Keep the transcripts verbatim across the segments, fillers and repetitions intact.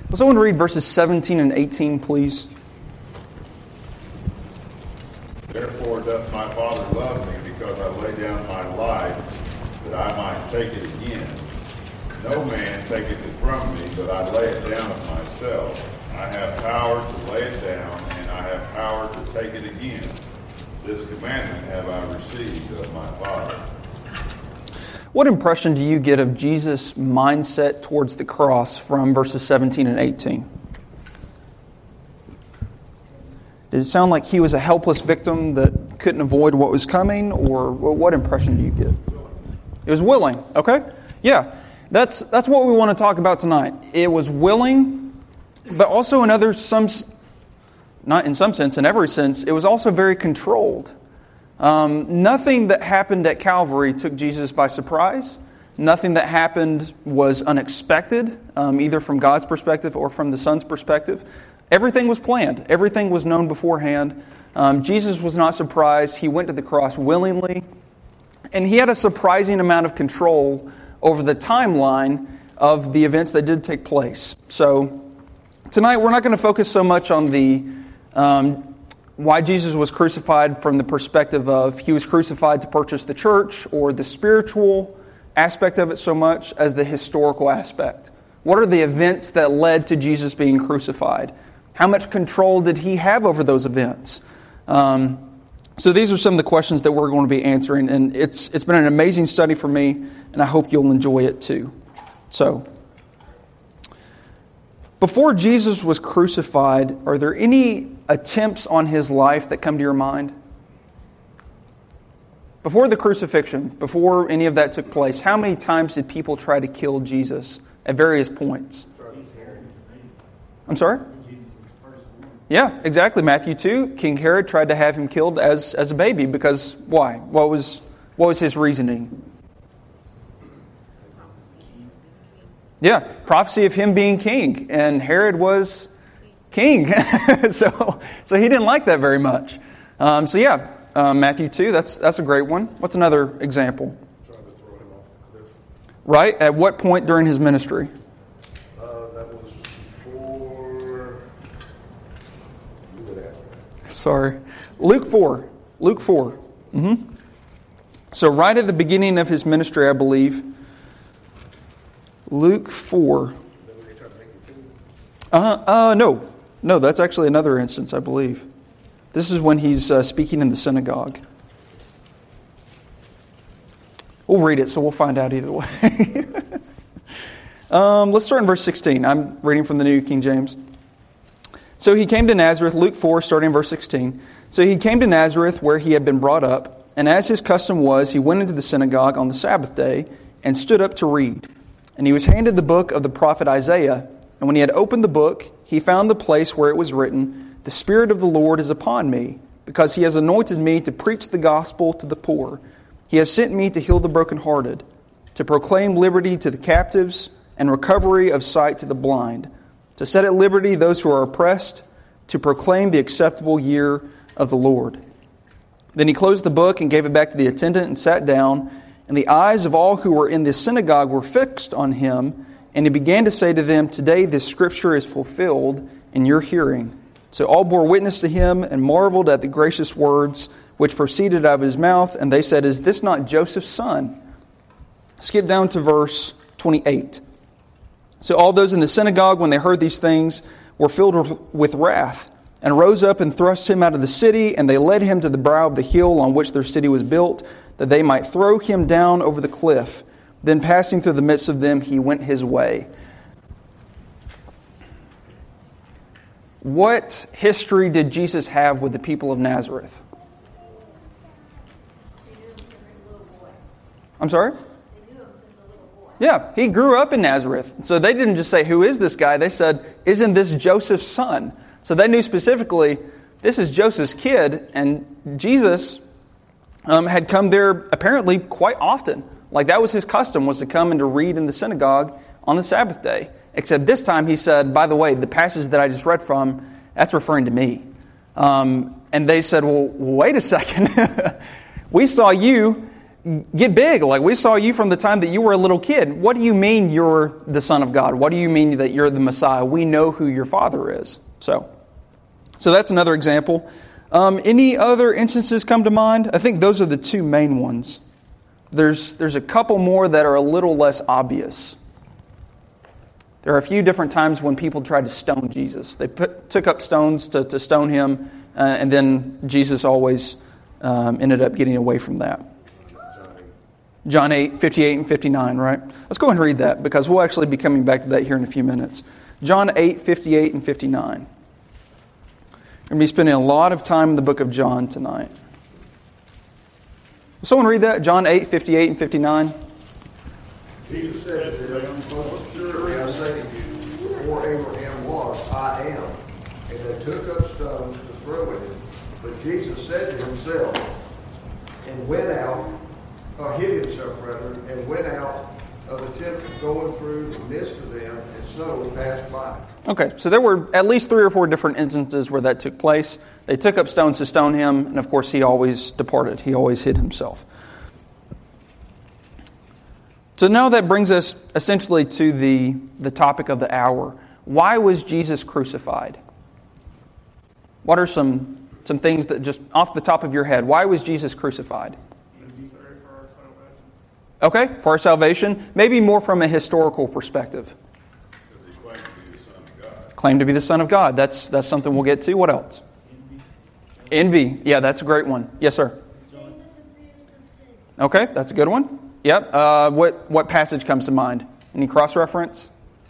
Will someone read verses seventeen and eighteen, please? Therefore doth my Father love me, because I lay down my life, that I might take it again. No man taketh it from me, but I lay it down of myself. I have power to lay it down, and I have power to take it again. This commandment have I received of my Father. What impression do you get of Jesus' mindset towards the cross from verses seventeen and eighteen? Did it sound like he was a helpless victim that couldn't avoid what was coming, or what impression do you get? It was willing, okay? Yeah, that's that's what we want to talk about tonight. It was willing, but also in other some, not in some sense, in every sense, it was also very controlled. Um, nothing that happened at Calvary took Jesus by surprise. Nothing that happened was unexpected, um, either from God's perspective or from the Son's perspective. Everything was planned. Everything was known beforehand. Um, Jesus was not surprised. He went to the cross willingly. And he had a surprising amount of control over the timeline of the events that did take place. So tonight we're not going to focus so much on the um, why Jesus was crucified from the perspective of he was crucified to purchase the church, or the spiritual aspect of it so much as the historical aspect. What are the events that led to Jesus being crucified? How much control did he have over those events? Um, so these are some of the questions that we're going to be answering, and it's it's been an amazing study for me, and I hope you'll enjoy it too. So, before Jesus was crucified, are there any attempts on his life that come to your mind? Before the crucifixion, before any of that took place, how many times did people try to kill Jesus at various points? I'm sorry? Yeah, exactly. Matthew two, King Herod tried to have him killed as, as a baby because why? What was what was his reasoning? Yeah, prophecy of him being king, and Herod was king, so so he didn't like that very much. Um, so yeah, uh, Matthew two, that's that's a great one. What's another example? Trying to throw him off the cliff. Right? At what point during his ministry? Uh, that was before. You would ask me. Sorry, Luke four. Luke four. Mm-hmm. So right at the beginning of his ministry, I believe. Luke four. Uh, uh, no. No, that's actually another instance, I believe. This is when he's uh, speaking in the synagogue. We'll read it, so we'll find out either way. um, let's start in verse sixteen. I'm reading from the New King James. So he came to Nazareth, Luke four, starting in verse sixteen. So he came to Nazareth, where he had been brought up, and as his custom was, he went into the synagogue on the Sabbath day and stood up to read. And he was handed the book of the prophet Isaiah. And when he had opened the book, he found the place where it was written, "The Spirit of the Lord is upon me, because he has anointed me to preach the gospel to the poor. He has sent me to heal the brokenhearted, to proclaim liberty to the captives, and recovery of sight to the blind, to set at liberty those who are oppressed, to proclaim the acceptable year of the Lord." Then he closed the book and gave it back to the attendant and sat down. And the eyes of all who were in the synagogue were fixed on him. And he began to say to them, "Today this scripture is fulfilled in your hearing." So all bore witness to him and marveled at the gracious words which proceeded out of his mouth. And they said, "Is this not Joseph's son?" Skip down to verse twenty-eight. So all those in the synagogue, when they heard these things, were filled with wrath, and rose up and thrust him out of the city. And they led him to the brow of the hill on which their city was built, that they might throw him down over the cliff. Then passing through the midst of them, he went his way. What history did Jesus have with the people of Nazareth? I'm sorry? Yeah, he grew up in Nazareth. So they didn't just say, "Who is this guy?" They said, "Isn't this Joseph's son?" So they knew specifically, this is Joseph's kid, and Jesus Um, had come there apparently quite often. Like that was his custom, was to come and to read in the synagogue on the Sabbath day. Except this time he said, "By the way, the passage that I just read from, that's referring to me." Um, and they said, well, wait a second. We saw you get big. Like, we saw you from the time that you were a little kid. What do you mean you're the Son of God? What do you mean that you're the Messiah? We know who your Father is. So, so that's another example. Um, any other instances come to mind? I think those are the two main ones. There's, there's a couple more that are a little less obvious. There are a few different times when people tried to stone Jesus. They put, took up stones to, to stone him, uh, and then Jesus always um, ended up getting away from that. John eight, fifty-eight and fifty-nine, right? Let's go ahead and read that, because we'll actually be coming back to that here in a few minutes. John eight, fifty-eight and fifty-nine. We're going to be spending a lot of time in the book of John tonight. Will someone read that? John eight, fifty-eight and fifty-nine. Jesus said to them, "Most surely I say to you, before Abraham was, I am." And they took up stones to throw at him. But Jesus said to himself, and went out, or hid himself rather, and went out of the temple, going through the midst of them, and so passed by. Okay, so there were at least three or four different instances where that took place. They took up stones to stone him, and of course he always departed. He always hid himself. So now that brings us essentially to the, the topic of the hour. Why was Jesus crucified? What are some, some things that just off the top of your head, why was Jesus crucified? Okay, for our salvation. Maybe more from a historical perspective. Because he claimed to be the Son of God. Claimed to be the Son of God. That's, that's something we'll get to. What else? Envy. Envy. Yeah, that's a great one. Yes, sir. Okay, that's a good one. Yep. Uh, what what passage comes to mind? Any cross-reference?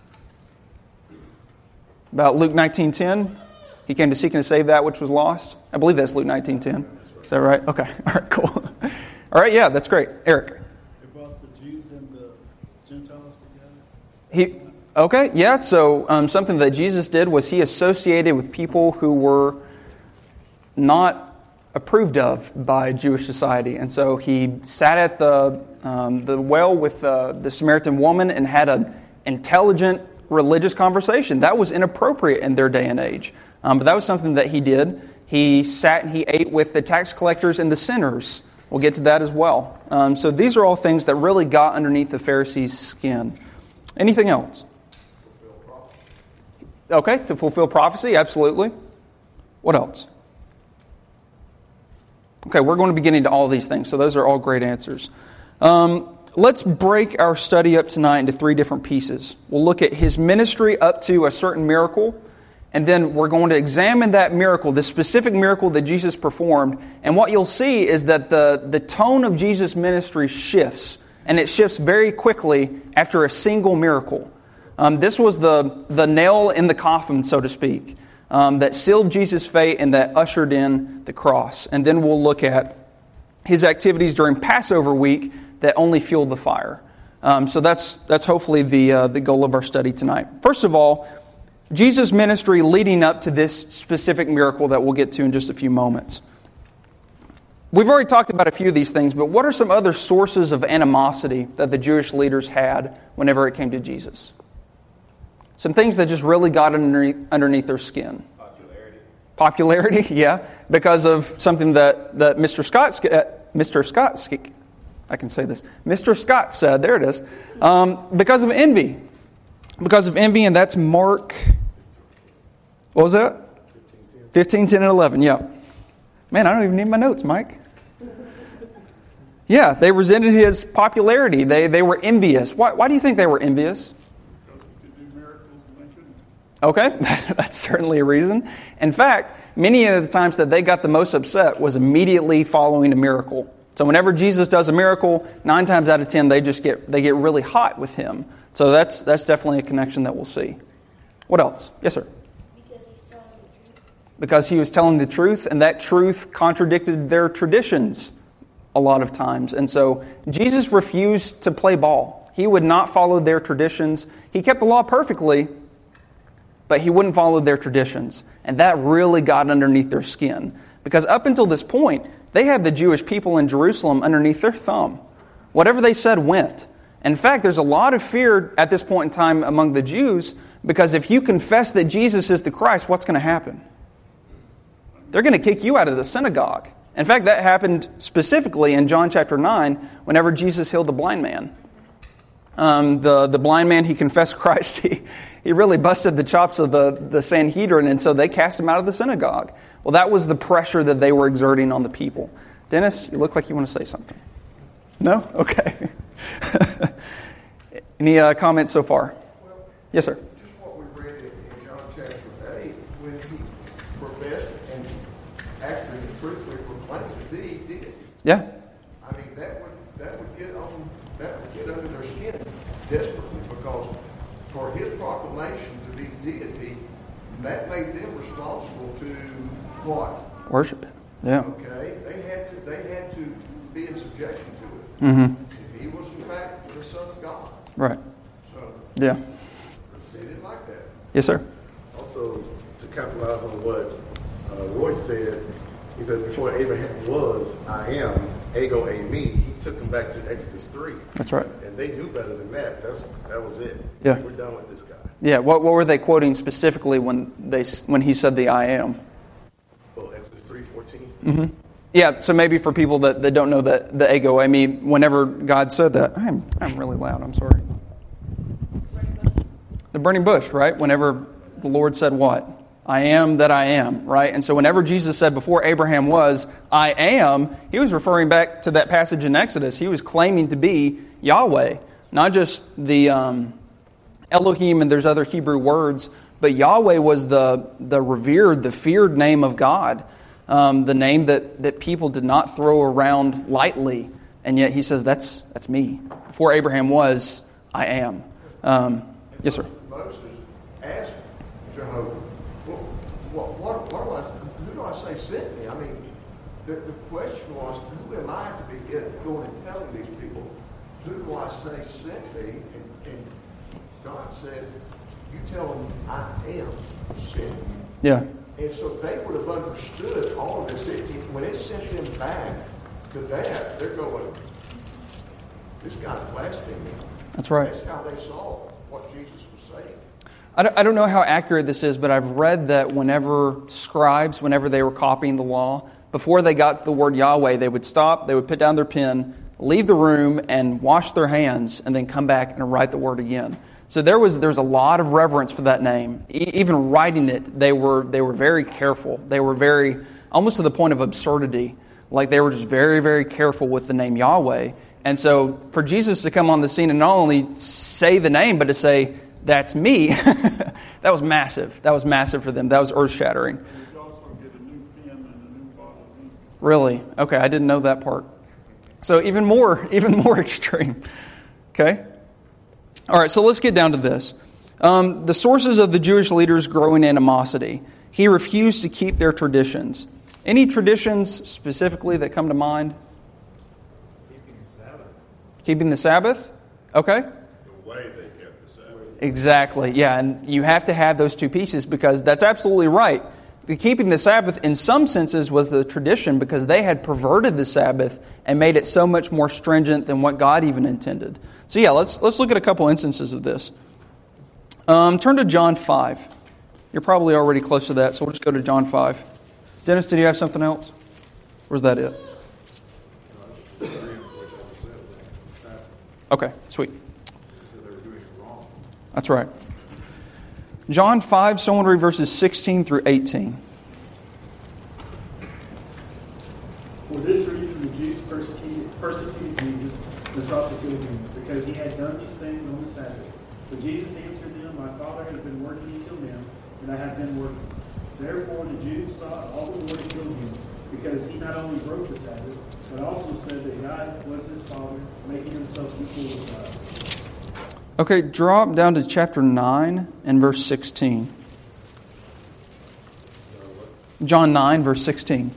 About Luke nineteen ten? He came to seek and to save that which was lost? I believe that's Luke nineteen ten. Is that right? Okay. All right, cool. All right, yeah, that's great. Eric? They brought the Jews and the Gentiles together? He, okay, yeah, so um, something that Jesus did was he associated with people who were not approved of by Jewish society. And so he sat at the um, the well with uh, the Samaritan woman and had an intelligent religious conversation. That was inappropriate in their day and age. Um, but that was something that he did. He sat and he ate with the tax collectors and the sinners. We'll get to that as well. Um, so these are all things that really got underneath the Pharisees' skin. Anything else? Okay, to fulfill prophecy, absolutely. What else? Okay, we're going to be getting to all these things, so those are all great answers. Um, let's break our study up tonight into three different pieces. We'll look at his ministry up to a certain miracle, and then we're going to examine that miracle, the specific miracle that Jesus performed, and what you'll see is that the, the tone of Jesus' ministry shifts, and it shifts very quickly after a single miracle. Um, this was the, the nail in the coffin, so to speak. Um, that sealed Jesus' fate and that ushered in the cross. And then we'll look at his activities during Passover week that only fueled the fire. Um, so that's that's hopefully the uh, the goal of our study tonight. First of all, Jesus' ministry leading up to this specific miracle that we'll get to in just a few moments. We've already talked about a few of these things, but what are some other sources of animosity that the Jewish leaders had whenever it came to Jesus? Some things that just really got underneath, underneath their skin. Popularity. Popularity, yeah, because of something that, that Mister Scott, uh, Mister Scott, I can say this, Mister Scott said, there it is, um, because of envy. Because of envy, and that's Mark, what was that? fifteen, ten, and eleven, yeah. Man, I don't even need my notes, Mike. Yeah, they resented his popularity. They, they were envious. Why, why do you think they were envious? Okay, that's certainly a reason. In fact, many of the times that they got the most upset was immediately following a miracle. So whenever Jesus does a miracle, nine times out of ten, they just get they get really hot with him. So that's that's definitely a connection that we'll see. What else? Yes, sir. Because he's telling the truth. Because he was telling the truth, and that truth contradicted their traditions a lot of times. And so Jesus refused to play ball. He would not follow their traditions. He kept the law perfectly, but he wouldn't follow their traditions. And that really got underneath their skin. Because up until this point, they had the Jewish people in Jerusalem underneath their thumb. Whatever they said went. In fact, there's a lot of fear at this point in time among the Jews, because if you confess that Jesus is the Christ, what's going to happen? They're going to kick you out of the synagogue. In fact, that happened specifically in John chapter nine whenever Jesus healed the blind man. Um, the, the blind man, he confessed Christ. He, he really busted the chops of the, the Sanhedrin, and so they cast him out of the synagogue. Well, that was the pressure that they were exerting on the people. Dennis, you look like you want to say something. No? Okay. Any uh, comments so far? Well, yes, sir. just what we read in, in John chapter eight, when he professed and actually and truthfully proclaimed to be deity. Yeah. I mean, that would that would get on that would get under their skin desperately, because for his proclamation to be deity, that made them responsible to what? Worship it. Yeah. Okay, they had to they had to be in subjection to it. Mm-hmm. If he was in fact the Son of God. Right. So Yeah. they didn't like that. Yes, sir. Also, to capitalize on what uh, Roy said, he said before Abraham was, I am, ego a me. He took them back to Exodus three. That's right. And they knew better than that. That's that was it. Yeah. We're done with this guy. Yeah. What What were they quoting specifically when they when he said the I am? Well, Exodus three fourteen. Mm-hmm. Yeah. So maybe for people that, that don't know the the ego, I mean, whenever God said that, I'm I'm really loud. I'm sorry. The burning bush, right? Whenever the Lord said what? I am that I am, right? And so whenever Jesus said before Abraham was, I am, he was referring back to that passage in Exodus. He was claiming to be Yahweh, not just the um, Elohim and there's other Hebrew words, but Yahweh was the, the revered, the feared name of God, um, the name that, that people did not throw around lightly. And yet he says, that's that's me. Before Abraham was, I am. Um, yes, sir. Moses asked Jehovah, well, what, what, what do I, who do I say sent me? I mean, the, the question was, who am I to be get, going and telling these people, who do I say sent me? And, and God said, you tell them I am sent you. Yeah. And so they would have understood all of this. It, it, when it sent them back to that, they're going, this guy's blasting me. That's right. That's how they saw what Jesus was saying. I don't, I don't know how accurate this is, but I've read that whenever scribes, whenever they were copying the law, before they got to the word Yahweh, they would stop, they would put down their pen, leave the room, and wash their hands, and then come back and write the word again. So there was there's a lot of reverence for that name. E- even writing it, they were they were very careful. They were very, almost to the point of absurdity. Like they were just very, very careful with the name Yahweh. And so for Jesus to come on the scene and not only say the name, but to say, that's me, that was massive. That was massive for them. That was earth-shattering. You also get a new pen and a new bottle of ink. Really? Okay, I didn't know that part. So even more, even more extreme. Okay? All right, so let's get down to this. Um, the sources of the Jewish leaders' growing animosity. He refused to keep their traditions. Any traditions specifically that come to mind? Keeping the Sabbath. Keeping the Sabbath? Okay. The way they kept the Sabbath. Exactly, yeah, and you have to have those two pieces because that's absolutely right. The keeping the Sabbath in some senses was the tradition because they had perverted the Sabbath and made it so much more stringent than what God even intended. So yeah, let's let's look at a couple instances of this. Um, turn to John five. You're probably already close to that, so we'll just go to John five. Dennis, did you have something else? Or is that it? Okay, sweet. That's right. John five, someone read verses sixteen through eighteen. For this reason the Jews persecuted, persecuted Jesus and sought to kill him, because he had done these things on the Sabbath. But Jesus answered them, my Father has been working until now, and I have been working. Therefore the Jews sought all the more to kill him, because he not only broke the Sabbath, but also said that God was his Father, making himself equal with God. Okay, drop down to chapter nine and verse sixteen. John nine, verse sixteen.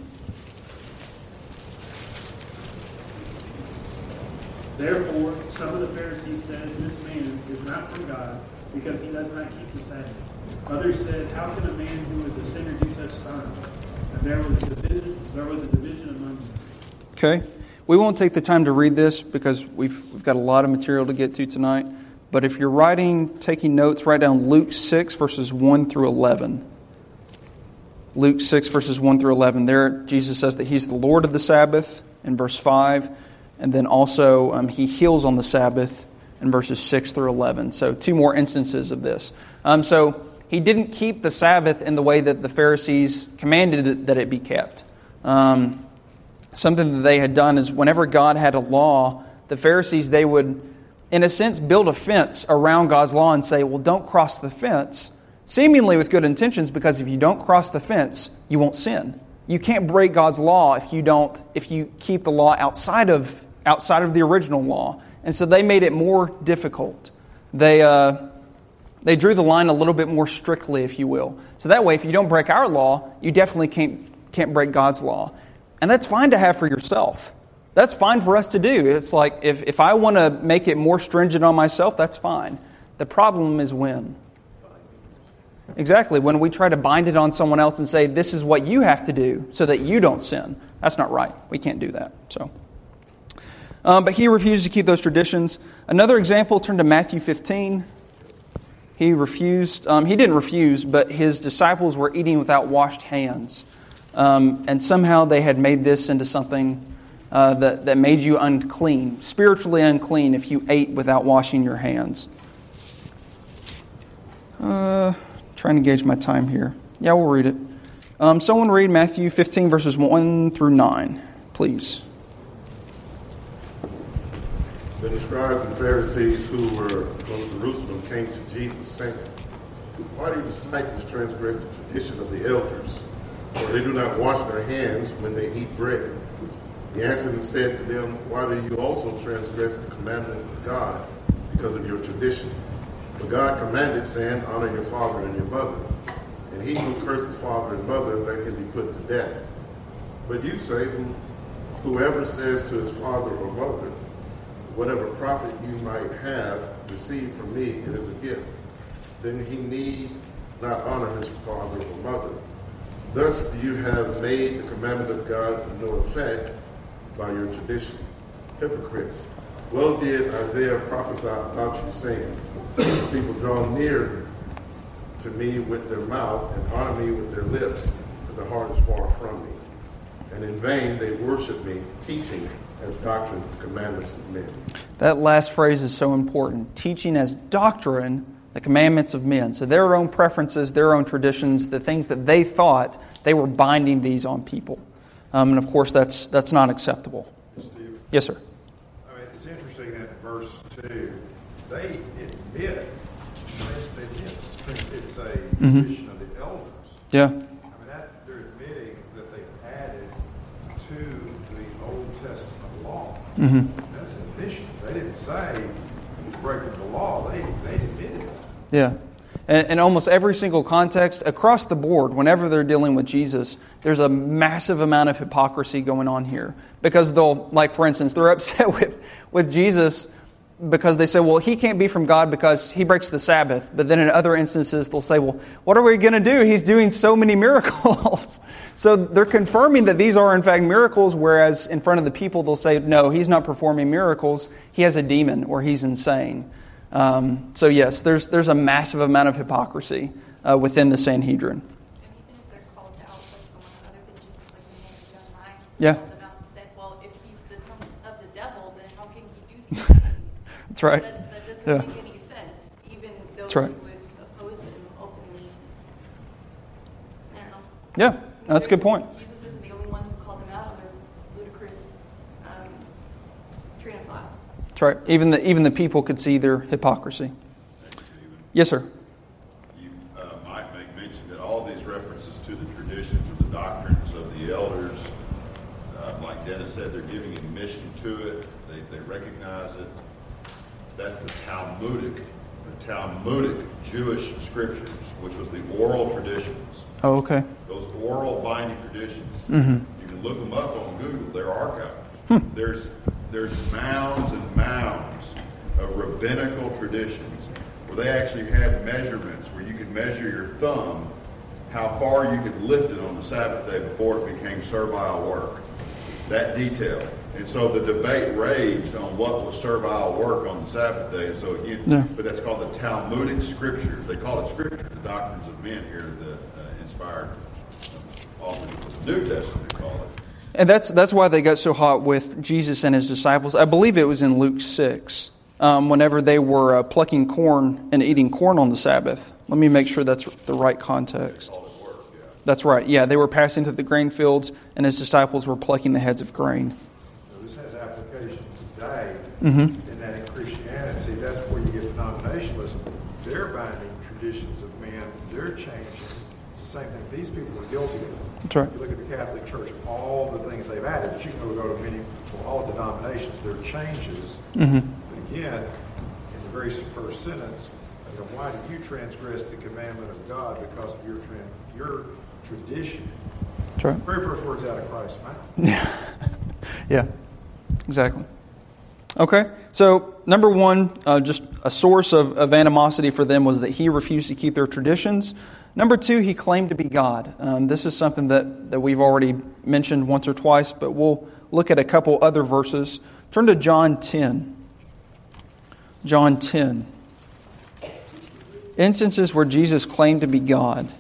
Therefore, some of the Pharisees said, this man is not from God, because he does not keep the Sabbath. Others said, how can a man who is a sinner do such signs? And there was a division, there was a division among them. Okay, we won't take the time to read this because we've, we've got a lot of material to get to tonight. But if you're writing, taking notes, write down Luke six, verses one through eleven. Luke six, verses one through eleven. There, Jesus says that He's the Lord of the Sabbath in verse five. And then also um, He heals on the Sabbath in verses six through eleven. So two more instances of this. Um, so He didn't keep the Sabbath in the way that the Pharisees commanded that it be kept. Um, something that they had done is whenever God had a law, the Pharisees, they would, in a sense, build a fence around God's law and say, well, don't cross the fence, seemingly with good intentions, because if you don't cross the fence, you won't sin. You can't break God's law if you don't, if you keep the law outside of outside of the original law. And so they made it more difficult. They uh, they drew the line a little bit more strictly, if you will. So that way, if you don't break our law, you definitely can't can't break God's law. And that's fine to have for yourself. That's fine for us to do. It's like, if, if I want to make it more stringent on myself, that's fine. The problem is when. Exactly. When we try to bind it on someone else and say, this is what you have to do so that you don't sin. That's not right. We can't do that. So, um, but He refused to keep those traditions. Another example, turn to Matthew fifteen. He refused, um, he didn't refuse, but His disciples were eating without washed hands. Um, and somehow they had made this into something uh, that, that made you unclean, spiritually unclean, if you ate without washing your hands. Uh, trying to gauge my time here. Yeah, we'll read it. Um, someone read Matthew fifteen, verses one through nine, please. Then the scribes and Pharisees who were from Jerusalem came to Jesus, saying, why do your disciples transgress the tradition of the elders? For they do not wash their hands when they eat bread. He answered and said to them, why do you also transgress the commandment of God because of your tradition? For God commanded, saying, honor your father and your mother. And he who curses father and mother, that can be put to death. But you say, whoever says to his father or mother, whatever profit you might have received from me, it is a gift. Then he need not honor his father or mother. Thus you have made the commandment of God of no effect by your tradition. Hypocrites, well did Isaiah prophesy about you, saying, people draw near to me with their mouth and honor me with their lips, but their heart is far from me. And in vain they worship me, teaching as doctrine the commandments of men. That last phrase is so important. Teaching as doctrine the commandments of men. So their own preferences, their own traditions, the things that they thought, they were binding these on people. Um, and of course, that's that's not acceptable. Steve? Yes, sir. I mean, it's interesting that in verse two, they admit, they admit it's a Mm-hmm. tradition of the elders. Yeah. I mean, that, they're admitting that they've added to the Old Testament law. Mm-hmm. That's an admission. They didn't say he's breaking the law. They, they admitted it. Yeah. And in almost every single context, across the board, whenever they're dealing with Jesus, there's a massive amount of hypocrisy going on here. Because they'll, like for instance, they're upset with, with Jesus because they say, well, He can't be from God because He breaks the Sabbath. But then in other instances, they'll say, well, what are we going to do? He's doing so many miracles. So they're confirming that these are in fact miracles, whereas in front of the people, they'll say, no, He's not performing miracles. He has a demon or He's insane. Um, so yes, there's there's a massive amount of hypocrisy uh, within the Sanhedrin. And even if they're called out by someone other than Jesus, like the man of John nine, Yeah. called them out and said, well, if he's the son of the devil, then how can he do these things? That's right. That, that doesn't Yeah. make any sense. Even those That's right. who would oppose him openly. I don't know. Yeah, that's a good point. Jesus isn't the only one who called them out on their ludicrous um, train of thought. That's right. Even the even the people could see their hypocrisy. Yes, sir. You uh, might make mention that all these references to the traditions or the doctrines of the elders, uh, like Dennis said, they're giving admission to it. They, they recognize it. That's the Talmudic, the Talmudic Jewish scriptures, which was the oral traditions. Oh, okay. Those oral binding traditions. Mm-hmm. You can look them up on Google. They're archived. Hmm. There's there's mounds and mounds of rabbinical traditions where they actually had measurements where you could measure your thumb, how far you could lift it on the Sabbath day before it became servile work. That detail. And so the debate raged on what was servile work on the Sabbath day. And so, it, Yeah. but that's called the Talmudic scriptures. They call it scripture, the doctrines of men here that uh, inspired all the New Testament call it. And that's that's why they got so hot with Jesus and his disciples. I believe it was in Luke six, um, whenever they were uh, plucking corn and eating corn on the Sabbath. Let me make sure that's the right context. That's right. Yeah, they were passing through the grain fields, and his disciples were plucking the heads of grain. So this has application today, Mm-hmm. in that in Christianity, that's where you get denominationalism. They're binding traditions of men. They're changing. It's the same thing. These people were guilty of it. That's right. You look at the Catholic Church, all the things they've added, but you can go to many, for all denominations, there are changes. Mm-hmm. But again, in the very first sentence, you know, why do you transgress the commandment of God because of your tran- your tradition? That's right. The very first words out of Christ's mouth. Yeah. Yeah, exactly. Okay, so number one, uh, just a source of, of animosity for them was that he refused to keep their traditions. Number two, he claimed to be God. Um, this is something that, that we've already mentioned once or twice, but we'll look at a couple other verses. Turn to John ten. John ten. Instances where Jesus claimed to be God.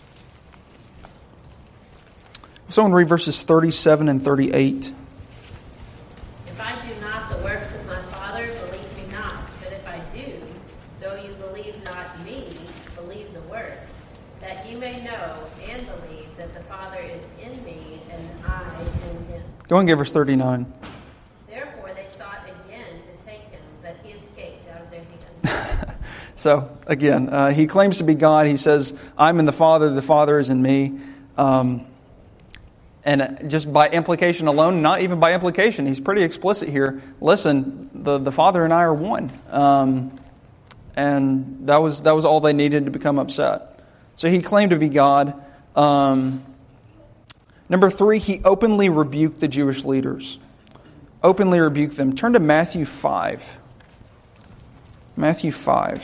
Someone read verses thirty-seven and thirty-eight. If I do not the works of my Father, believe me not. But if I do, though you believe not me, believe the works, that you may know and believe that the Father is in me and I in him. Go and give verse thirty-nine. Therefore they sought again to take him, but he escaped out of their hands. So, again, uh, he claims to be God. He says, I'm in the Father, the Father is in me. Um, and just by implication alone, not even by implication, he's pretty explicit here. Listen, the, the Father and I are one. Um, and that was that was all they needed to become upset. So he claimed to be God. Um, number three, he openly rebuked the Jewish leaders. Openly rebuked them. Turn to Matthew five. Matthew five.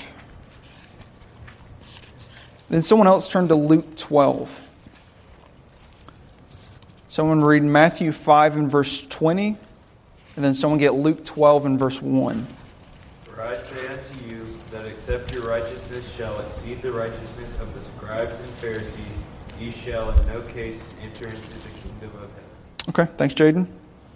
Then someone else turn to Luke twelve. Someone read Matthew five and verse twenty. And then someone get Luke twelve and verse one. For I say unto you that except your righteousness shall exceed the righteousness of the scribes and Pharisees, ye shall in no case enter into the kingdom of heaven. Okay, thanks, Jaden.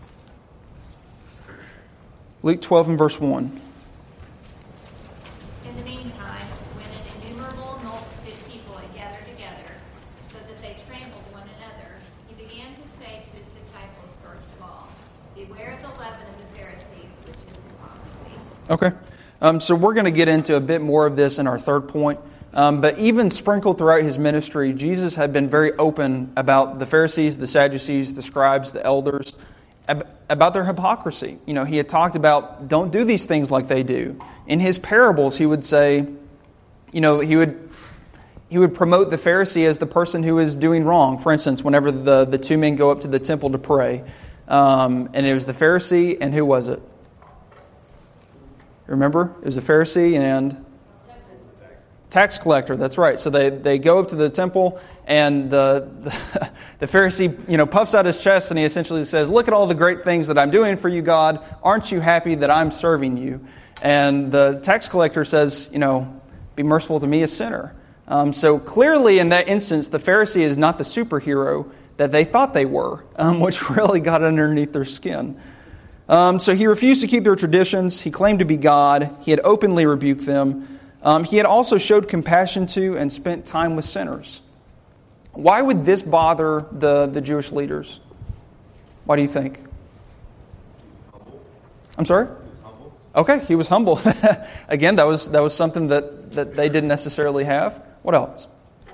Luke twelve and verse one. In the meantime, when an innumerable multitude of people had gathered together, so that they trampled one another, he began to say to his disciples first of all, beware of the leaven of the Pharisees, which is hypocrisy. Okay. Um, so we're going to get into a bit more of this in our third point. Um, but even sprinkled throughout his ministry, Jesus had been very open about the Pharisees, the Sadducees, the scribes, the elders, ab- about their hypocrisy. You know, he had talked about, don't do these things like they do. In his parables, he would say, you know, he would he would promote the Pharisee as the person who is doing wrong. For instance, whenever the, the two men go up to the temple to pray, um, and it was the Pharisee, and who was it? Remember? It was a Pharisee and tax collector. That's right. So they, they go up to the temple, and the, the the Pharisee, you know, puffs out his chest, and he essentially says, "Look at all the great things that I'm doing for you, God. Aren't you happy that I'm serving you?" And the tax collector says, "You know, be merciful to me, a sinner." Um, so clearly, in that instance, the Pharisee is not the superhero that they thought they were, um, which really got underneath their skin. Um, so he refused to keep their traditions. He claimed to be God. He had openly rebuked them. Um, he had also showed compassion to and spent time with sinners. Why would this bother the, the Jewish leaders? Why do you think? I'm sorry? Okay, he was humble. Again, that was that was something that, that they didn't necessarily have. What else?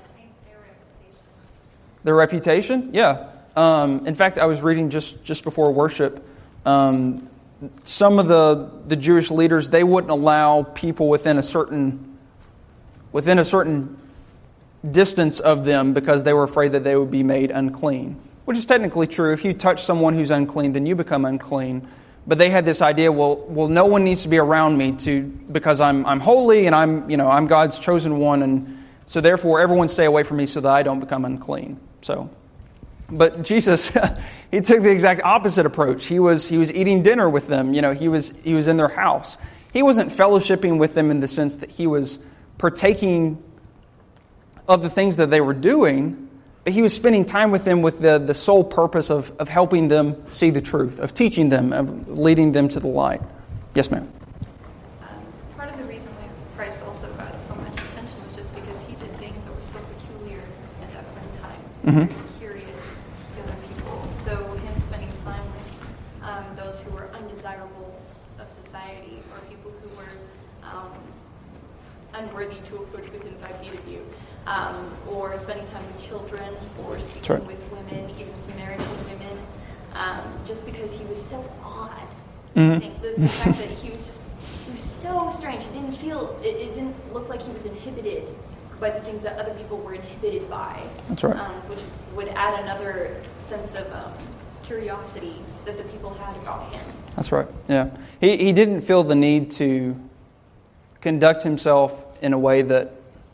Their reputation? Yeah. Um, in fact, I was reading just, just before worship, um, some of the, the Jewish leaders, they wouldn't allow people within a certain within a certain distance of them because they were afraid that they would be made unclean, which is technically true. If you touch someone who's unclean, then you become unclean. But they had this idea, well, well, no one needs to be around me to because I'm I'm holy and I'm you know I'm God's chosen one, and so therefore everyone stay away from me so that I don't become unclean. So. But Jesus, he took the exact opposite approach. He was he was eating dinner with them. You know, he was he was in their house. He wasn't fellowshipping with them in the sense that he was partaking of the things that they were doing, but he was spending time with them with the, the sole purpose of, of helping them see the truth, of teaching them, of leading them to the light. Yes, ma'am. Um, part of the reason why Christ also got so much attention was just because he did things that were so peculiar at that point in time, Mm-hmm. very curious to other people. So him spending time with um, those who were undesirables of society, or people who were um, unworthy to approach within five feet of you, um, or spending time with children, or speaking right. with women, even Samaritan women, um, just because he was so odd. Mm-hmm. I think the, the fact that he was just, he was so strange. He didn't feel, it, it didn't look like he was inhibited by the things that other people were inhibited by. That's right. Um, which would add another sense of um, curiosity that the people had about him. That's right, yeah. He, he didn't feel the need to conduct himself in a way that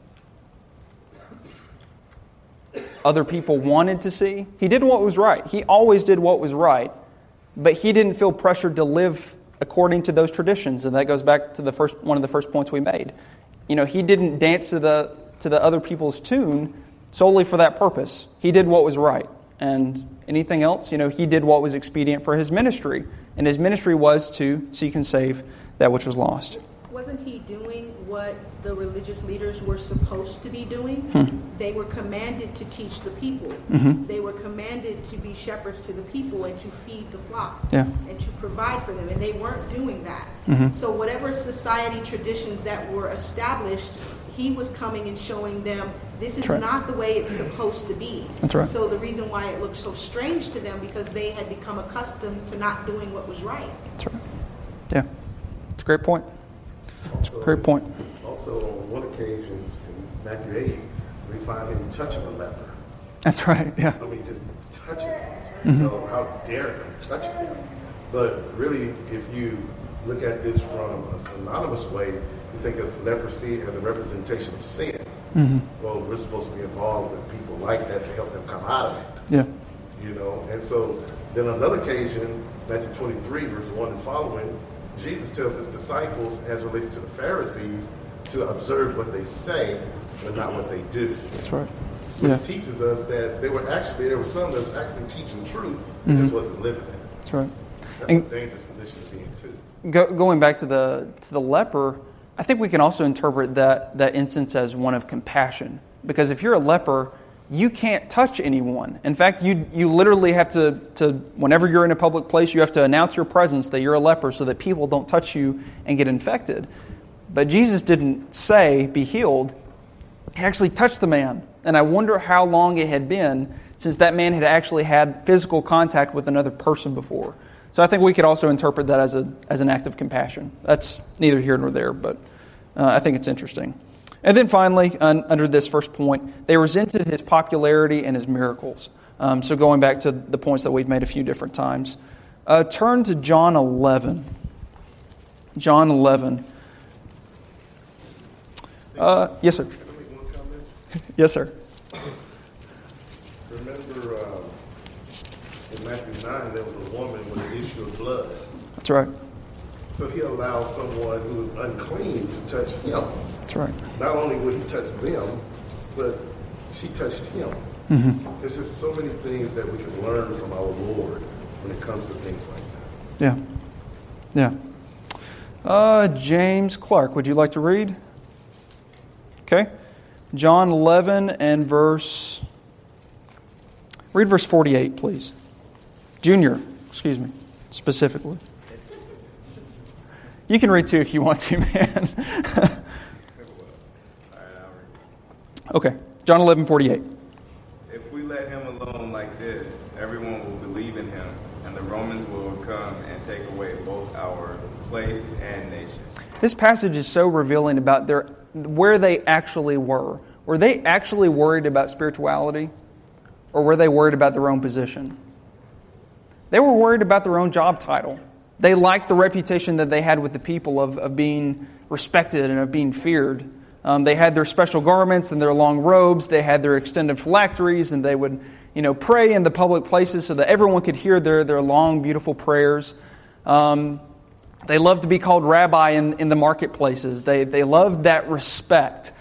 other people wanted to see. He did what was right. He always did what was right. But he didn't feel pressured to live according to those traditions, and that goes back to the first one of the first points we made. You know, he didn't dance to the to the other people's tune solely for that purpose. He did what was right, and anything else, you know, he did what was expedient for his ministry, and his ministry was to seek and save that which was lost. Wasn't he doing what the religious leaders were supposed to be doing? Hmm. They were commanded to teach the people. Mm-hmm. They were commanded to be shepherds to the people and to feed the flock Yeah. and to provide for them. And they weren't doing that. Mm-hmm. So whatever society traditions that were established, he was coming and showing them this is That's right. not the way it's supposed to be. That's right. So the reason why it looked so strange to them, because they had become accustomed to not doing what was right. That's right. Yeah. It's a great point. It's a great point. Also, on one occasion in Matthew eight, we find him touching a leper. That's right, yeah. I mean, just touching him. Mm-hmm. So how dare him touch him? But really, if you look at this from a synonymous way, you think of leprosy as a representation of sin. Mm-hmm. Well, we're supposed to be involved with people like that to help them come out of it. Yeah. You know, and so then on another occasion, Matthew twenty-three, verse one and following, Jesus tells his disciples, as it relates to the Pharisees, to observe what they say, but not what they do. That's right. Which Yeah. teaches us that they were actually, there were some that was actually teaching truth, but Mm-hmm. just wasn't living it. That's right. That's And a dangerous position to be in, too. go, going back to the to the leper, I think we can also interpret that that instance as one of compassion. Because if you're a leper, you can't touch anyone. In fact, you you literally have to, to, whenever you're in a public place, you have to announce your presence that you're a leper so that people don't touch you and get infected. But Jesus didn't say, be healed. He actually touched the man. And I wonder how long it had been since that man had actually had physical contact with another person before. So I think we could also interpret that as a as an act of compassion. That's neither here nor there, but uh, I think it's interesting. And then finally, un, under this first point, they resented his popularity and his miracles. Um, so going back to the points that we've made a few different times. Uh, turn to John eleven. John eleven. Uh, yes, sir. Yes, sir. Remember, um, in Matthew nine, there was a woman with an issue of blood. That's right. So he allowed someone who was unclean to touch him. That's right. Not only would he touch them, but she touched him. Mm-hmm. There's just so many things that we can learn from our Lord when it comes to things like that. Yeah. Yeah. Uh, James Clark, would you like to read? Okay. John eleven and verse... Read verse forty-eight, please. Junior, excuse me, specifically. You can read too if you want to, man. Okay. John eleven, forty-eight. If we let him alone like this, everyone will believe in him, and the Romans will come and take away both our place and nation. This passage is so revealing about their where they actually were. Were they actually worried about spirituality? Or were they worried about their own position? They were worried about their own job title. They liked the reputation that they had with the people of, of being respected and of being feared. Um, they had their special garments and their long robes. They had their extended phylacteries, and they would, you know, pray in the public places so that everyone could hear their, their long, beautiful prayers. Um, they loved to be called rabbi in, in the marketplaces. They, they loved that respect.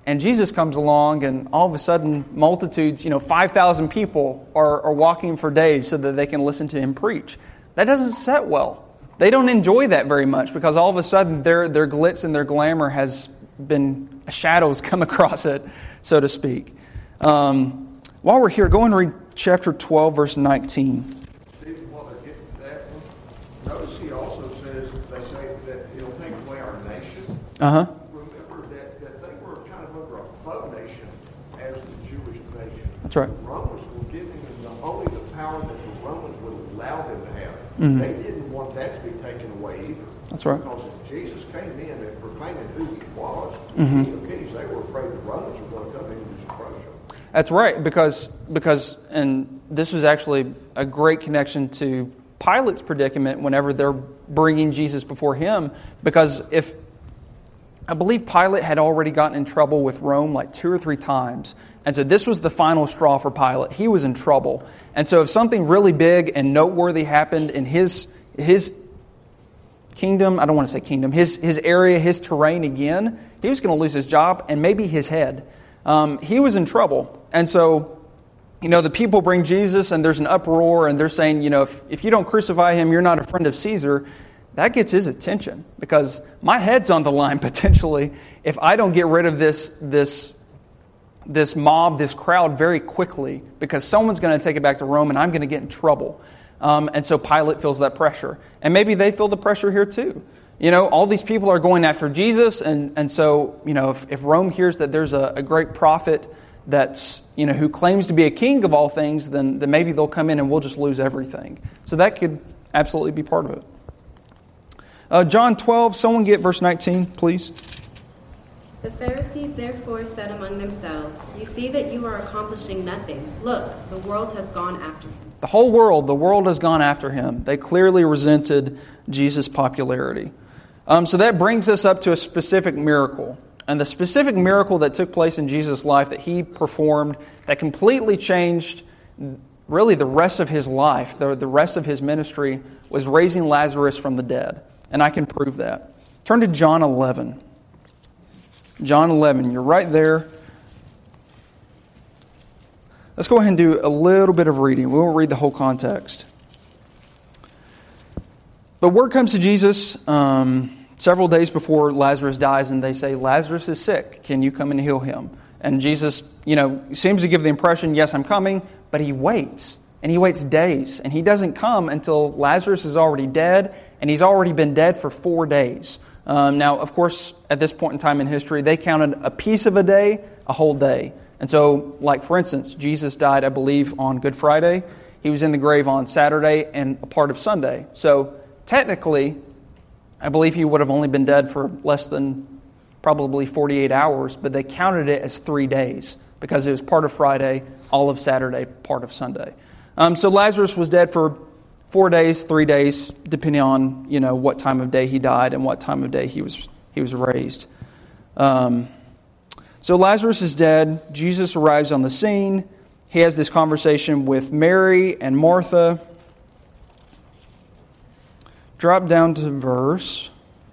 And Jesus comes along, and all of a sudden, multitudes, you know, five thousand people are, are walking for days so that they can listen to him preach. That doesn't set well. They don't enjoy that very much because all of a sudden their, their glitz and their glamour has been, a shadow's come across it, so to speak. Um, while we're here, go and read chapter twelve, verse nineteen. Stephen, while they're getting to that one, notice he also says, they say that he'll take away our nation. Uh-huh. Remember that, that they were kind of under a foe nation as the Jewish nation. That's right. The Romans were giving them the, only the power that the Romans would allow them to have. Mm-hmm. They didn't want that to be taken away either. That's right. Because if Jesus came in and proclaiming who he was, Mm-hmm. King of Kings, they were afraid the Romans were going to come in and destroy them. That's right, because, because, and this was actually a great connection to Pilate's predicament whenever they're bringing Jesus before him, because if, I believe Pilate had already gotten in trouble with Rome like two or three times, and so this was the final straw for Pilate. He was in trouble. And so if something really big and noteworthy happened in his his kingdom, I don't want to say kingdom, his, his area, his terrain again, he was going to lose his job and maybe his head. Um, he was in trouble. And so, you know, the people bring Jesus and there's an uproar and they're saying, you know, if, if you don't crucify him, you're not a friend of Caesar. That gets his attention because my head's on the line potentially if I don't get rid of this this this mob, this crowd very quickly because someone's going to take it back to Rome and I'm going to get in trouble. Um, and so Pilate feels that pressure. And maybe they feel the pressure here too. You know, all these people are going after Jesus, and, and so, you know, if, if Rome hears that there's a, a great prophet that's, you know, who claims to be a king of all things, then, then maybe they'll come in and we'll just lose everything. So that could absolutely be part of it. Uh, John twelve, someone get verse nineteen, please. The Pharisees therefore said among themselves, "You see that you are accomplishing nothing. Look, the world has gone after him." The whole world, the world has gone after him. They clearly resented Jesus' popularity. Um, so that brings us up to a specific miracle. And the specific miracle that took place in Jesus' life that he performed that completely changed really the rest of his life, the, the rest of his ministry, was raising Lazarus from the dead. And I can prove that. Turn to John eleven. John eleven, you're right there. Let's go ahead and do a little bit of reading. We won't read the whole context. But word comes to Jesus um, several days before Lazarus dies, and they say, Lazarus is sick. Can you come and heal him? And Jesus, you know, seems to give the impression, yes, I'm coming, but he waits. And he waits days. And he doesn't come until Lazarus is already dead, and he's already been dead for four days. Um, now, of course, at this point in time in history, they counted a piece of a day, a whole day. And so, like, for instance, Jesus died, I believe, on Good Friday. He was in the grave on Saturday and a part of Sunday. So, technically, I believe he would have only been dead for less than probably forty-eight hours, but they counted it as three days because it was part of Friday, all of Saturday, part of Sunday. Um, so Lazarus was dead for four days, three days, depending on, you know, what time of day he died and what time of day he was he was raised. Um, so Lazarus is dead. Jesus arrives on the scene. He has this conversation with Mary and Martha. Drop down to verse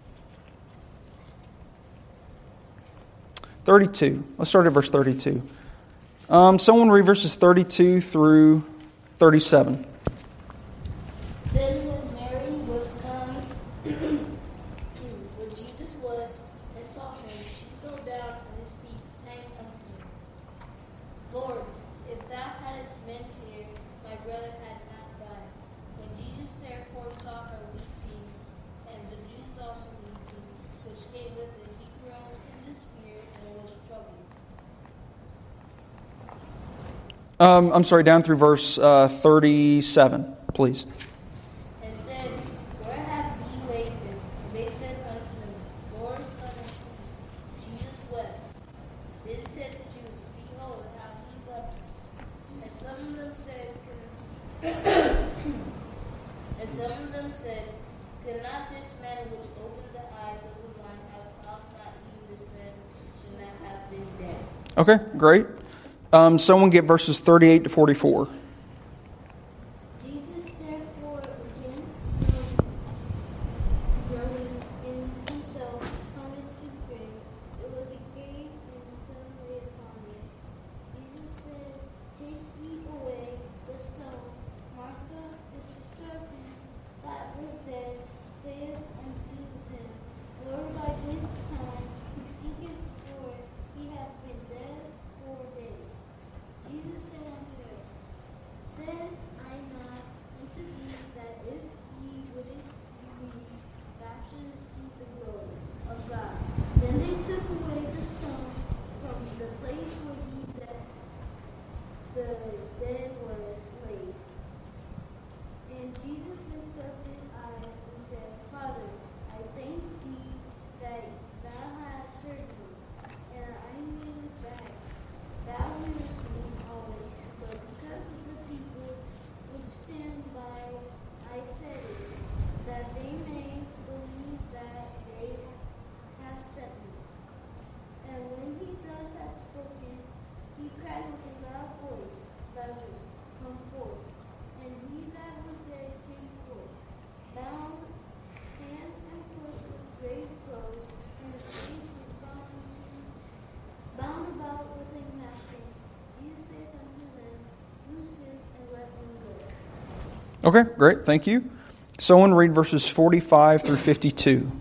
thirty-two. Let's start at verse thirty-two. Um, someone read verses thirty-two through thirty-seven. Then when Mary was come where Jesus was and saw him, she fell down at his feet, saying unto him, Lord, if thou hadst been here, my brother had not died. When Jesus therefore saw her weeping, and the Jews also weeping, which came with her, he groaned in the spirit and was troubled. Um, I'm sorry, down through verse uh, thirty-seven, please. And said, Where have ye laid him? And they said unto him, Lord, come and see. Jesus wept. Then said the Jews, Behold, how he loved him. And some of them said, And some of them said, Could not this man which opened the eyes of the blind have caused not even this man should not have been dead? Okay, great. Um, someone get verses thirty-eight to forty-four. Jesus therefore again groaning in himself cometh to the grave. It was a grave and stone the dead were asleep. And Jesus lifted up his eyes and said, Father, I thank thee that thou hast heard me, and I knew that thou hearest me always, but because of the people which stand by, I said it, that they may believe that they have sent me. And when he thus had spoken, he cried with a loud voice, Lazarus, come forth. And he that was dead came forth, bound hand and foot with grave clothes, and his face was bound, bound about with a napkin. Jesus said unto them, Loose him and let him go. Okay, great. Thank you. Someone read verses forty-five through fifty-two.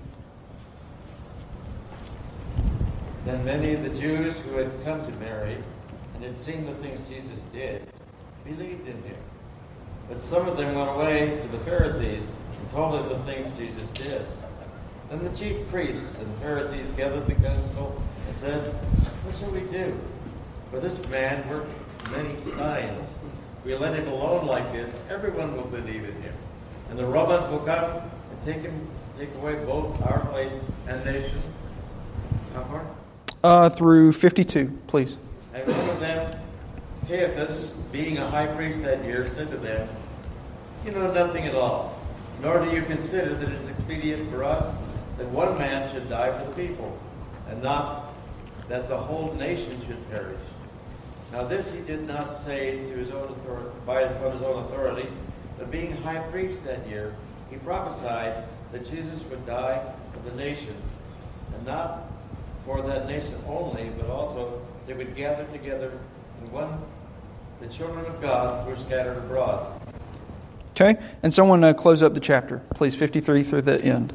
Then many of the Jews who had come to Mary and had seen the things Jesus did believed in him. But some of them went away to the Pharisees and told them the things Jesus did. Then the chief priests and Pharisees gathered the council and said, What shall we do? For this man worked many signs. If we let him alone like this, everyone will believe in him. And the Romans will come and take him, take away both our place and nation. How far? Uh, through fifty-two, please. And one of them, Caiaphas, being a high priest that year, said to them, You know nothing at all, nor do you consider that it is expedient for us that one man should die for the people, and not that the whole nation should perish. Now this he did not say to his own authority, by his, his own authority, but being high priest that year, he prophesied that Jesus would die for the nation, and not for that nation only, but also they would gather together in one, the children of God who were scattered abroad. Okay, and someone uh, close up the chapter, please, fifty-three through the end.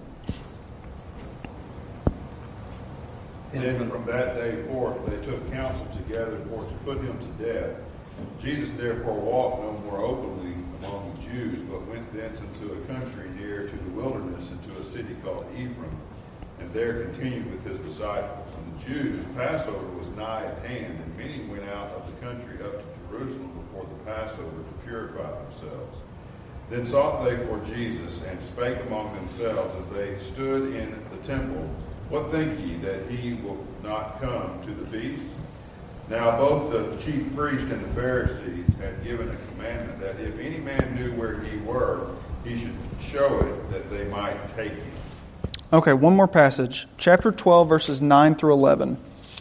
Then from that day forth they took counsel together for to put him to death. Jesus therefore walked no more openly among the Jews, but went thence into a country near to the wilderness, into a city called Ephraim, and there continued with his disciples. And the Jews' Passover was nigh at hand, and many went out of the country up to Jerusalem before the Passover to purify themselves. Then sought they for Jesus, and spake among themselves as they stood in the temple, What think ye, that he will not come to the feast? Now both the chief priest and the Pharisees had given a commandment that if any man knew where he were, he should show it, that they might take him. Okay, one more passage. Chapter twelve, verses nine through eleven.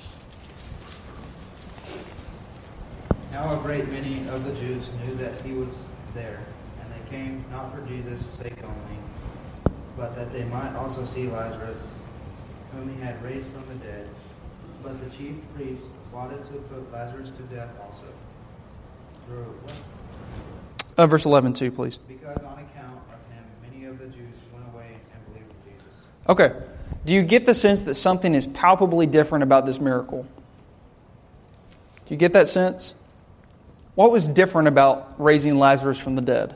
Now a great many of the Jews knew that he was there, and they came not for Jesus' sake only, but that they might also see Lazarus, whom he had raised from the dead. But the chief priests plotted to put Lazarus to death also. Through what? Uh, verse eleven too, please. Because on account of him, many of the Jews went away and believed in Jesus. Okay. Do you get the sense that something is palpably different about this miracle? Do you get that sense? What was different about raising Lazarus from the dead?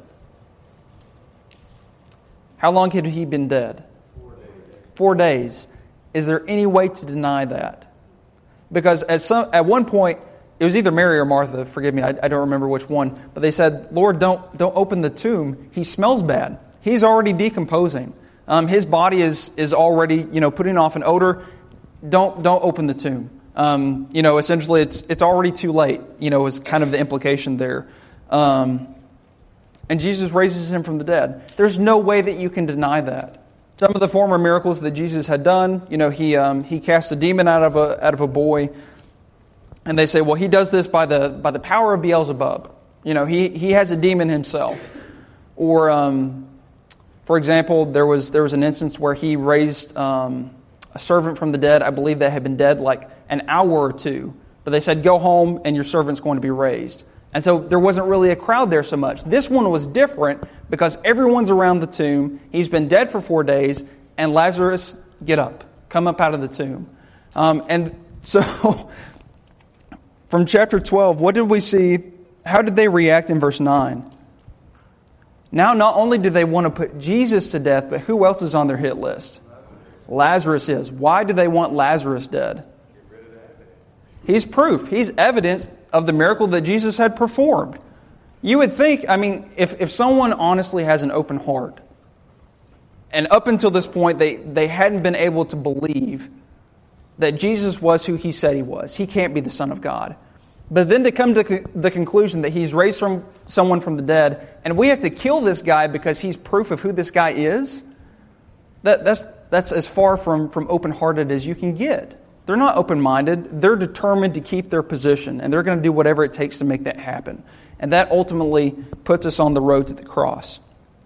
How long had he been dead? Four days. Four days. Is there any way to deny that? Because at some at one point, it was either Mary or Martha, forgive me, I, I don't remember which one, but they said, Lord, don't don't open the tomb. He smells bad. He's already decomposing. Um, his body is is already, you know, putting off an odor. Don't don't open the tomb. Um, you know, essentially, it's it's already too late. You know, is kind of the implication there. Um, and Jesus raises him from the dead. There's no way that you can deny that. Some of the former miracles that Jesus had done, you know, he um, he cast a demon out of a out of a boy, and they say, well, he does this by the by the power of Beelzebub. You know, he he has a demon himself. Or, um, for example, there was there was an instance where he raised um, a servant from the dead. I believe that had been dead like an hour or two, but they said, go home and your servant's going to be raised. And so there wasn't really a crowd there so much. This one was different because everyone's around the tomb. He's been dead for four days. And Lazarus, get up. Come up out of the tomb. Um, and so from chapter twelve, what did we see? How did they react in verse nine? Now not only do they want to put Jesus to death, but who else is on their hit list? Lazarus is. Why do they want Lazarus dead? He's proof. He's evidence of the miracle that Jesus had performed. You would think, I mean, if, if someone honestly has an open heart, and up until this point they, they hadn't been able to believe that Jesus was who He said He was. He can't be the Son of God. But then to come to the conclusion that He's raised from someone from the dead, and we have to kill this guy because he's proof of who this guy is, that, that's, that's as far from, from open-hearted as you can get. They're not open-minded. They're determined to keep their position, and they're going to do whatever it takes to make that happen. And that ultimately puts us on the road to the cross.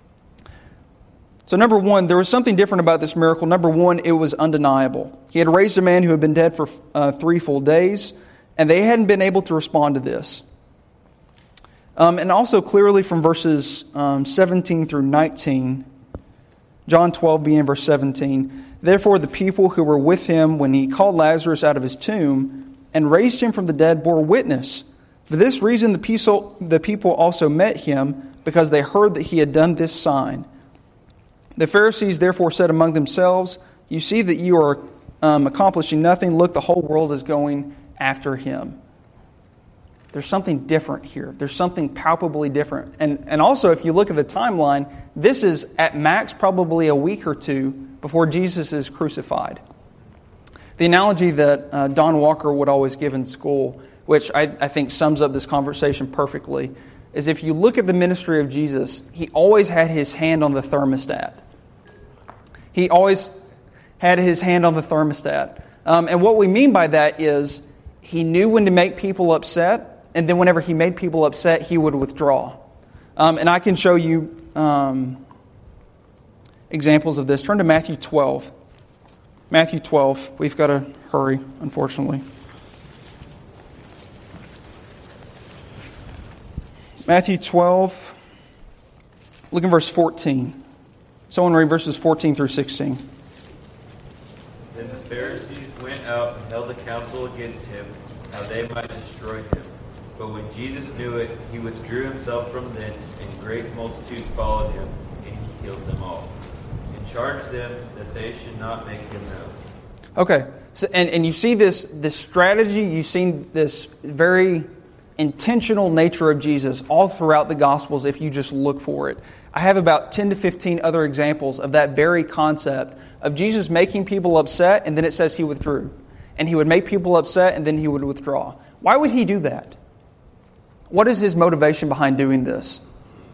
So number one, there was something different about this miracle. Number one, it was undeniable. He had raised a man who had been dead for uh, three full days, and they hadn't been able to respond to this. Um, and also clearly from verses um, seventeen through nineteen, John twelve beginning verse seventeen, therefore the people who were with him when he called Lazarus out of his tomb and raised him from the dead bore witness. For this reason the people also met him, because they heard that he had done this sign. The Pharisees therefore said among themselves, you see that you are um, accomplishing nothing. Look, the whole world is going after him. There's something different here. There's something palpably different. And, and also, if you look at the timeline, this is at max probably a week or two before Jesus is crucified. The analogy that uh, Don Walker would always give in school, which I, I think sums up this conversation perfectly, is if you look at the ministry of Jesus, He always had His hand on the thermostat. He always had His hand on the thermostat. Um, and what we mean by that is He knew when to make people upset, and then whenever He made people upset, He would withdraw. Um, and I can show you um, examples of this. Turn to Matthew twelve. Matthew twelve. We've got to hurry, unfortunately. Matthew twelve, look at verse fourteen. Someone read verses fourteen through sixteen. Then the Pharisees went out and held a council against him, how they might destroy him. But when Jesus knew it, He withdrew Himself from thence, and great multitudes followed Him, and He healed them all, and charged them that they should not make Him known. Okay, so, and, and you see this, this strategy, you've seen this very intentional nature of Jesus all throughout the Gospels if you just look for it. I have about ten to fifteen other examples of that very concept of Jesus making people upset, and then it says He withdrew. And He would make people upset, and then He would withdraw. Why would He do that? What is His motivation behind doing this?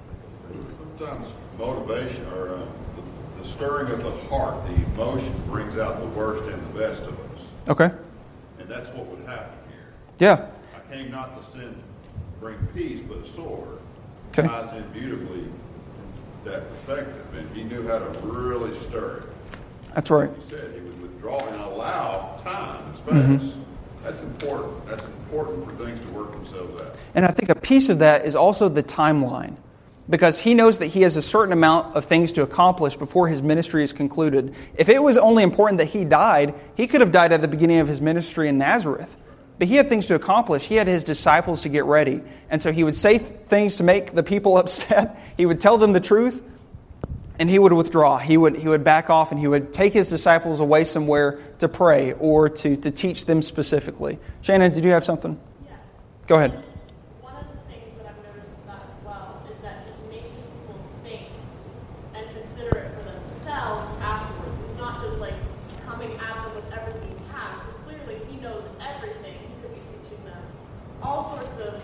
Sometimes motivation or uh, the, the stirring of the heart, the emotion brings out the worst and the best of us. Okay. And that's what would happen here. Yeah. I came not to send, bring peace, but a sword. Okay. Ties in beautifully from that perspective. And He knew how to really stir it. That's right. He said He would withdraw and allow time and space. Mm-hmm. That's important. That's important for things to work themselves out. And I think a piece of that is also the timeline. Because He knows that He has a certain amount of things to accomplish before His ministry is concluded. If it was only important that He died, He could have died at the beginning of His ministry in Nazareth. But He had things to accomplish. He had His disciples to get ready. And so He would say things to make the people upset. He would tell them the truth. And He would withdraw. He would he would back off, and He would take His disciples away somewhere to pray or to, to teach them specifically. Shannon, did you have something? Yes. Go ahead. One of the things that I've noticed about as well is that it makes people think and consider it for themselves afterwards. It's not just like coming at them with everything He has. Because clearly He knows everything. He could be teaching them all sorts of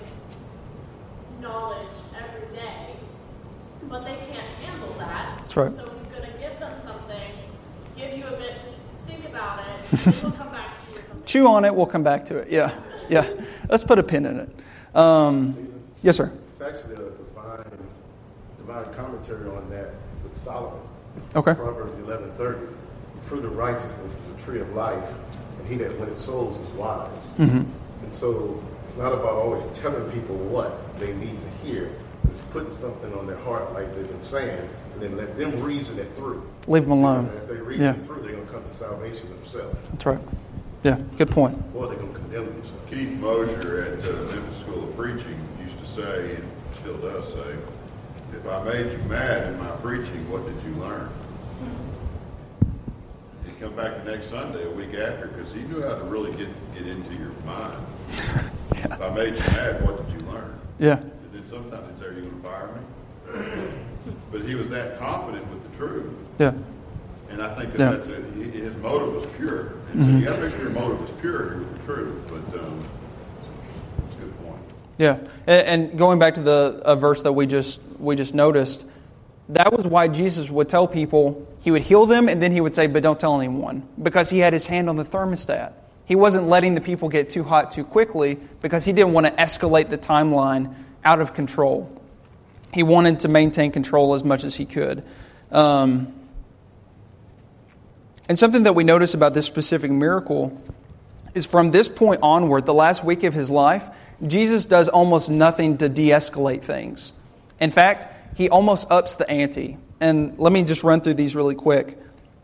knowledge every day, but they can't handle that. That's right. So He's going to give them something, give you a bit to think about it, and we'll come back to you with something. Chew on it, we'll come back to it. Yeah. Yeah. Let's put a pin in it. Um, yes, sir. It's actually a divine, divine commentary on that with Solomon. Okay. Proverbs eleven thirty. The fruit of righteousness is a tree of life, and he that when it sows is wise. Mm-hmm. And so it's not about always telling people what they need to hear. It's putting something on their heart like they've been saying, and then let them reason it through. Leave them alone. Because as they reason Yeah. it through, they're going to come to salvation themselves. That's right. Yeah, good point. Or they're going to condemn themselves. Keith Mosier at the Memphis School of Preaching used to say, and still does say, if I made you mad in my preaching, what did you learn? He come back the next Sunday, a week after, because he knew how to really get get into your mind. Yeah. If I made you mad, what did you learn? Yeah. And then sometimes he'd say, "Are you going to fire me?" But he was that confident with the truth. Yeah. And I think that yeah. that's it. He, his motive was pure. And mm-hmm. so you got to make sure your motive was pure here with the truth. But um, it's a good point. Yeah. And, and going back to the a verse that we just we just noticed, that was why Jesus would tell people, he would heal them, and then he would say, but don't tell anyone. Because he had his hand on the thermostat. He wasn't letting the people get too hot too quickly because he didn't want to escalate the timeline out of control. He wanted to maintain control as much as he could. Um, and something that we notice about this specific miracle is from this point onward, the last week of his life, Jesus does almost nothing to de-escalate things. In fact, he almost ups the ante. And let me just run through these really quick.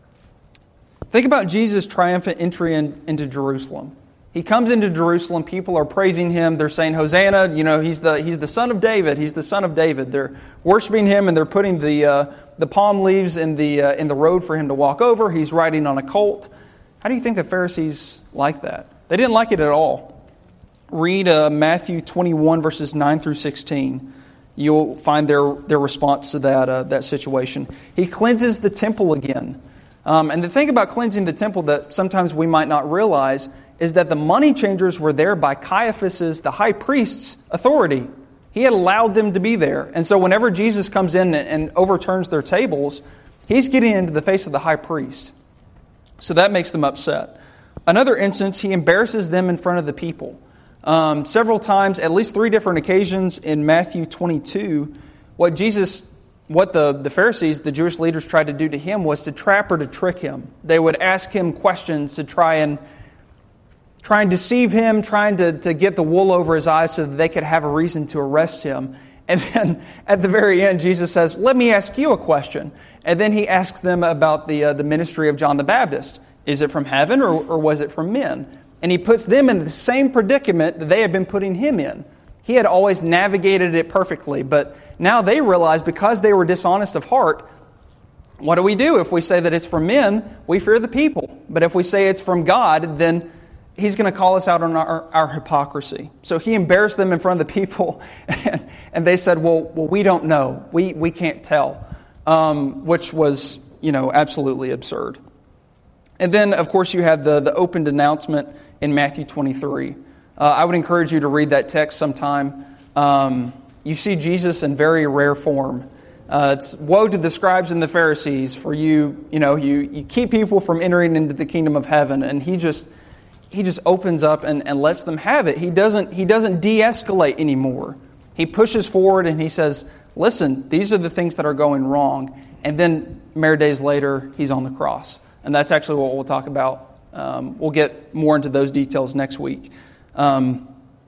Think about Jesus' triumphant entry in, into Jerusalem. He comes into Jerusalem, people are praising him, they're saying, Hosanna, you know, he's the he's the son of David, he's the son of David. They're worshiping him and they're putting the uh, the palm leaves in the uh, in the road for him to walk over. He's riding on a colt. How do you think the Pharisees like that? They didn't like it at all. Read uh, Matthew twenty-one, verses nine through sixteen. You'll find their, their response to that uh, that situation. He cleanses the temple again. Um, and the thing about cleansing the temple that sometimes we might not realize is that the money changers were there by Caiaphas, the high priest's authority. He had allowed them to be there. And so whenever Jesus comes in and overturns their tables, he's getting into the face of the high priest. So that makes them upset. Another instance, he embarrasses them in front of the people. Um, several times, at least three different occasions in Matthew twenty-two, what Jesus, what the, the Pharisees, the Jewish leaders tried to do to him was to trap or to trick him. They would ask him questions to try and try and deceive him, trying to, to get the wool over his eyes so that they could have a reason to arrest him. And then at the very end, Jesus says, let me ask you a question. And then he asks them about the uh, the ministry of John the Baptist. Is it from heaven or, or was it from men? And he puts them in the same predicament that they had been putting him in. He had always navigated it perfectly, but now they realize because they were dishonest of heart, what do we do? If we say that it's from men, we fear the people. But if we say it's from God, then he's going to call us out on our, our hypocrisy. So he embarrassed them in front of the people, and, and they said, well, well, we don't know. We we can't tell, um, which was, you know, absolutely absurd. And then, of course, you have the, the open denouncement in Matthew twenty-three. Uh, I would encourage you to read that text sometime. Um, you see Jesus in very rare form. Uh, it's woe to the scribes and the Pharisees, for you, you know, you, you keep people from entering into the kingdom of heaven. And he just he just opens up and, and lets them have it. He doesn't he doesn't de-escalate anymore. He pushes forward and he says, listen, these are the things that are going wrong. And then mere days later, he's on the cross. And that's actually what we'll talk about. Um, we'll get more into those details next week. Um,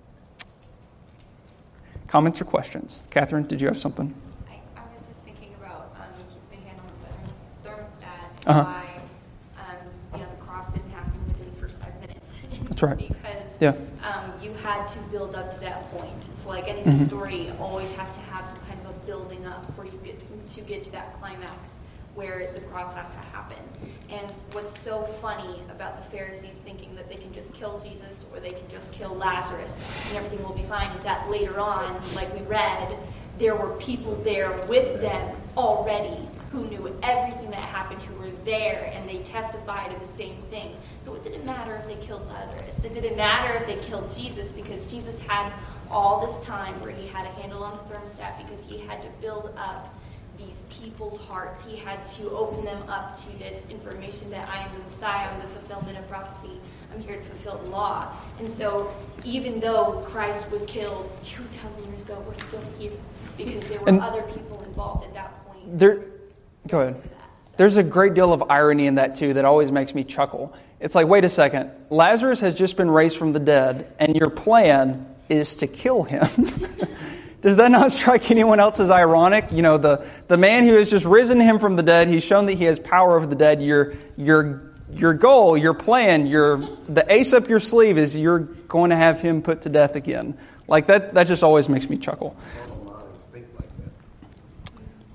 comments or questions? Catherine, did you have something? I, I was just thinking about um, the hand on the thermostat. Uh-huh. Why um, you know, the cross didn't happen within the first five minutes. That's right. Because yeah. um, you had to build up to that point. It's like any mm-hmm. story always has to have some kind of a building up before you get to get to that climax where the cross has to happen. And what's so funny about the Pharisees thinking that they can just kill Jesus or they can just kill Lazarus and everything will be fine is that later on, like we read, there were people there with them already who knew everything that happened, who were there, and they testified of the same thing. So it didn't matter if they killed Lazarus. It didn't matter if they killed Jesus because Jesus had all this time where he had a handle on the thermostat because he had to build up these people's hearts. He had to open them up to this information that I am the Messiah, I'm the fulfillment of prophecy. I'm here to fulfill the law. And so even though Christ was killed two thousand years ago, we're still here because there were and other people involved at that point. There, go ahead. That, so. There's a great deal of irony in that too that always makes me chuckle. It's like, wait a second, Lazarus has just been raised from the dead and your plan is to kill him. Does that not strike anyone else as ironic? You know, the, the man who has just risen him from the dead, he's shown that he has power over the dead. Your your your goal, your plan, your the ace up your sleeve is you're going to have him put to death again. Like that that just always makes me chuckle.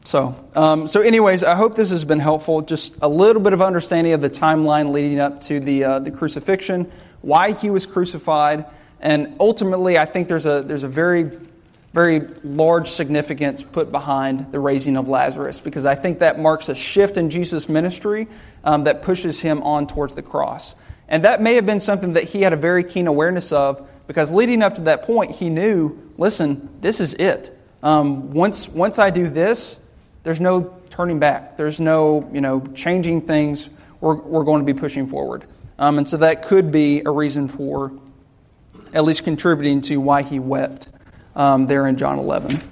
So, um, so anyways, I hope this has been helpful. Just a little bit of understanding of the timeline leading up to the uh, the crucifixion, why he was crucified, and ultimately, I think there's a there's a very very large significance put behind the raising of Lazarus, because I think that marks a shift in Jesus' ministry um, that pushes him on towards the cross. And that may have been something that he had a very keen awareness of, because leading up to that point, he knew, listen, this is it. Um, once once I do this, there's no turning back. There's no, you know, changing things. We're, we're going to be pushing forward. Um, and so that could be a reason for at least contributing to why he wept um, there in John eleven.